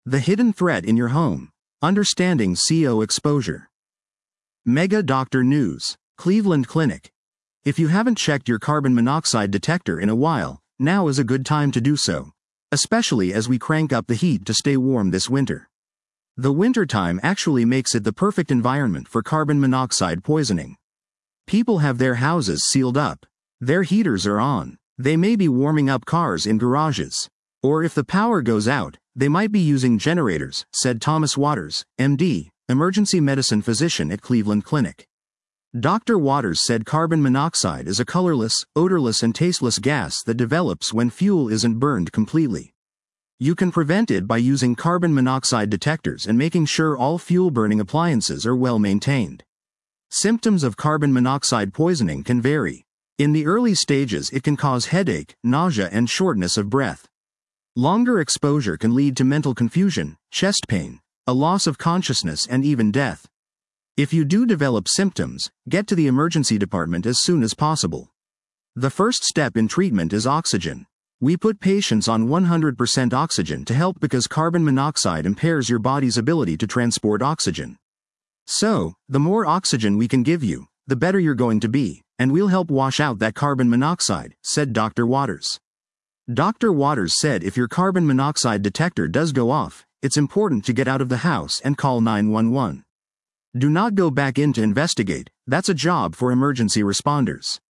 The hidden threat in your home. Understanding CO exposure. Mega Doctor News. Cleveland Clinic. If you haven't checked your carbon monoxide detector in a while, now is a good time to do so, especially as we crank up the heat to stay warm this winter. The wintertime actually makes it the perfect environment for carbon monoxide poisoning. People have their houses sealed up. Their heaters are on. They may be warming up cars in garages. Or if the power goes out, they might be using generators, said Thomas Waters, MD, emergency medicine physician at Cleveland Clinic. Dr. Waters said carbon monoxide is a colorless, odorless and tasteless gas that develops when fuel isn't burned completely. You can prevent it by using carbon monoxide detectors and making sure all fuel-burning appliances are well maintained. Symptoms of carbon monoxide poisoning can vary. In the early stages, it can cause headache, nausea and shortness of breath. Longer exposure can lead to mental confusion, chest pain, a loss of consciousness and even death. If you do develop symptoms, get to the emergency department as soon as possible. The first step in treatment is oxygen. We put patients on 100% oxygen to help because carbon monoxide impairs your body's ability to transport oxygen. So, the more oxygen we can give you, the better you're going to be, and we'll help wash out that carbon monoxide, said Dr. Waters. Dr. Waters said if your carbon monoxide detector does go off, it's important to get out of the house and call 911. Do not go back in to investigate, that's a job for emergency responders.